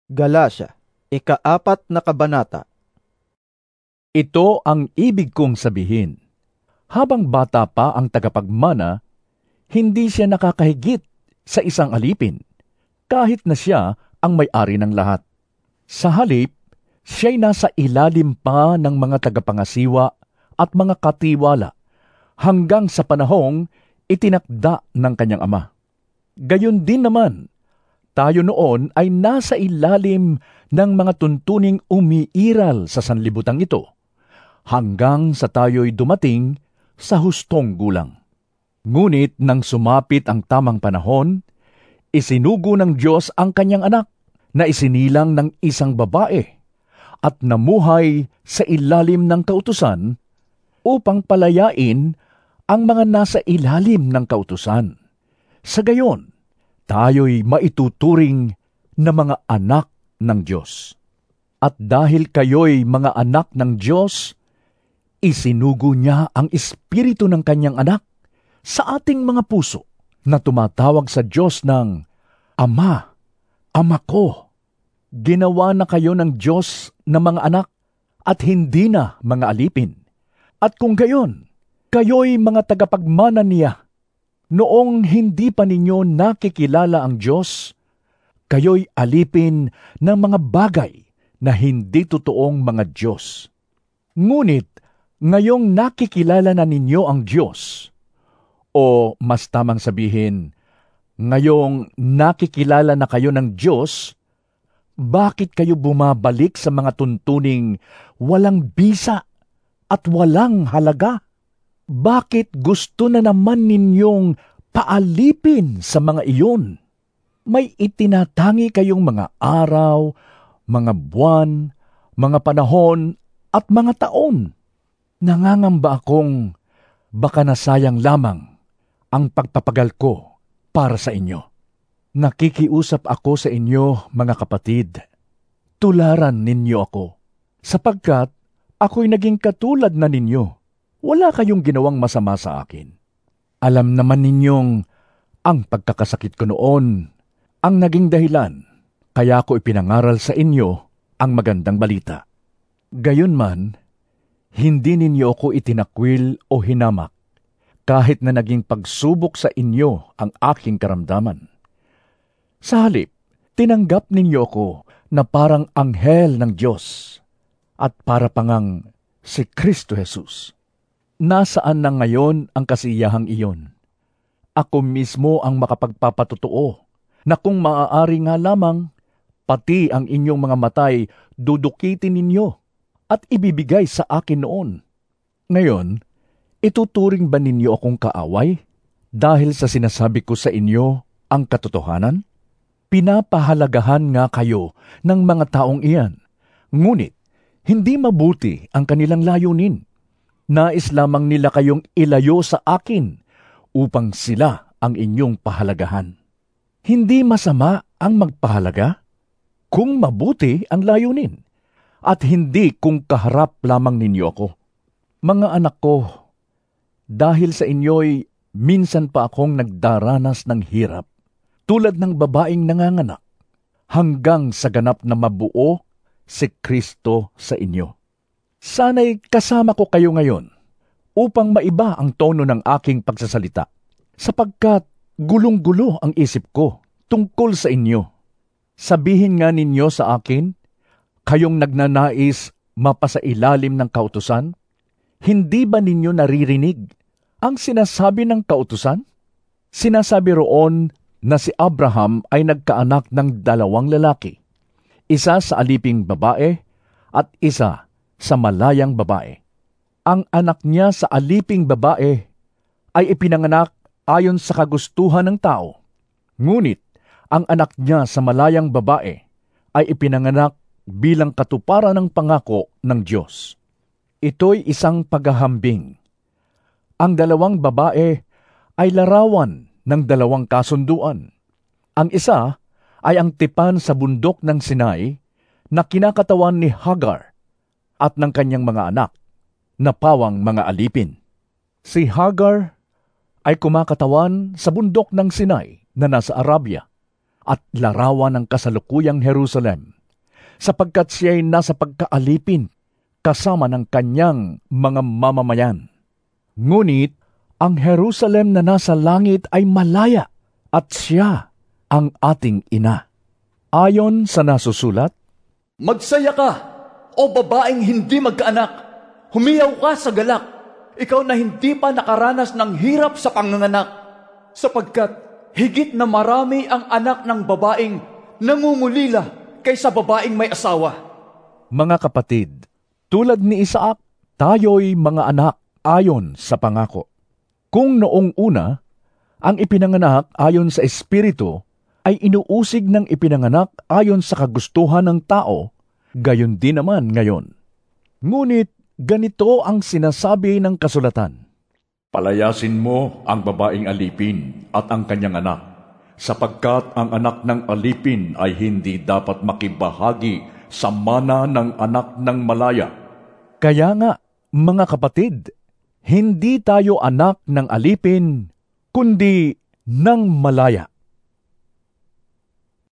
Galacia, ika-4 na kabanata. Ito ang ibig kong sabihin. Habang bata pa ang tagapagmana, hindi siya nakakahigit sa isang alipin, kahit na siya ang may-ari ng lahat. Sa halip, siya'y nasa ilalim pa ng mga tagapangasiwa at mga katiwala hanggang sa panahong itinakda ng kanyang ama. Gayon din naman, tayo noon ay nasa ilalim ng mga tuntuning umiiral sa sanlibutang ito, hanggang sa tayo'y dumating sa hustong gulang. Ngunit nang sumapit ang tamang panahon, isinugo ng Diyos ang kanyang anak na isinilang ng isang babae at namuhay sa ilalim ng kautusan upang palayain ang mga nasa ilalim ng kautusan. Sa gayon, tayo'y maituturing na mga anak ng Diyos. At dahil kayo'y mga anak ng Diyos, isinugo niya ang espiritu ng kanyang anak sa ating mga puso na tumatawag sa Diyos ng Ama, Ama ko. Ginawa na kayo ng Diyos na mga anak at hindi na mga alipin. At kung gayon, kayo'y mga tagapagmana niya. Noong hindi pa ninyo nakikilala ang Diyos, kayo'y alipin ng mga bagay na hindi totoong mga Diyos. Ngunit, ngayong nakikilala na ninyo ang Diyos, o mas tamang sabihin, ngayong nakikilala na kayo ng Diyos, bakit kayo bumabalik sa mga tuntuning walang bisa at walang halaga? Bakit gusto na naman ninyong paalipin sa mga iyon? May itinatangi kayong mga araw, mga buwan, mga panahon, at mga taon. Nangangamba akong baka nasayang lamang ang pagpapagal ko para sa inyo. Nakikiusap ako sa inyo, mga kapatid. Tularan ninyo ako, sapagkat ako'y naging katulad na ninyo. Wala kayong ginawang masama sa akin. Alam naman ninyong ang pagkakasakit ko noon ang naging dahilan, kaya ko ipinangaral sa inyo ang magandang balita. Gayunman, hindi ninyo ako itinakwil o hinamak, kahit na naging pagsubok sa inyo ang aking karamdaman. Sa halip, tinanggap ninyo ako na parang anghel ng Diyos at para pangang si Kristo Jesus. Nasaan na ngayon ang kasiyahang iyon? Ako mismo ang makapagpapatotoo na kung maaari nga lamang, pati ang inyong mga matay dudukitin ninyo at ibibigay sa akin noon. Ngayon, ituturing ba ninyo akong kaaway dahil sa sinasabi ko sa inyo ang katotohanan? Pinapahalagahan nga kayo ng mga taong iyan, ngunit hindi mabuti ang kanilang layunin. Nais lamang nila kayong ilayo sa akin upang sila ang inyong pahalagahan. Hindi masama ang magpahalaga kung mabuti ang layunin, at hindi kung kaharap lamang ninyo ako. Mga anak ko, dahil sa inyo'y minsan pa akong nagdaranas ng hirap, tulad ng babaeng nanganganak, hanggang sa ganap na mabuo si Kristo sa inyo. Sana'y kasama ko kayo ngayon upang maiba ang tono ng aking pagsasalita, sapagkat gulong-gulo ang isip ko tungkol sa inyo. Sabihin nga ninyo sa akin, kayong nagnanais mapasailalim ng kautusan, hindi ba ninyo naririnig ang sinasabi ng kautusan? Sinasabi roon na si Abraham ay nagkaanak ng 2 lalaki, isa sa aliping babae at isa sa malayang babae. Ang anak niya sa aliping babae ay ipinanganak ayon sa kagustuhan ng tao. Ngunit ang anak niya sa malayang babae ay ipinanganak bilang katuparan ng pangako ng Diyos. Ito'y isang paghahambing. Ang 2 babae ay larawan ng 2 kasunduan. Ang isa ay ang tipan sa bundok ng Sinai na kinakatawan ni Hagar at ng kanyang mga anak, na pawang mga alipin. Si Hagar ay kumakatawan sa bundok ng Sinai na nasa Arabia at larawan ng kasalukuyang Jerusalem sapagkat siya ay nasa pagkaalipin kasama ng kanyang mga mamamayan. Ngunit ang Jerusalem na nasa langit ay malaya at siya ang ating ina. Ayon sa nasusulat, Magsaya ka, o babaeng hindi magkaanak. Humiyaw ka sa galak, ikaw na hindi pa nakaranas ng hirap sa panganganak. Sapagkat higit na marami ang anak ng babaeng nangungulila kaysa babaeng may asawa. mga kapatid, tulad ni Isaac, tayo'y mga anak ayon sa pangako. Kung noong una, ang ipinanganak ayon sa Espiritu ay inuusig ng ipinanganak ayon sa kagustuhan ng tao, gayon din naman ngayon. Ngunit ganito ang sinasabi ng kasulatan, Palayasin mo ang babaeng alipin at ang kanyang anak, sapagkat ang anak ng alipin ay hindi dapat makibahagi sa mana ng anak ng malaya. Kaya nga, mga kapatid, hindi tayo anak ng alipin, kundi ng malaya.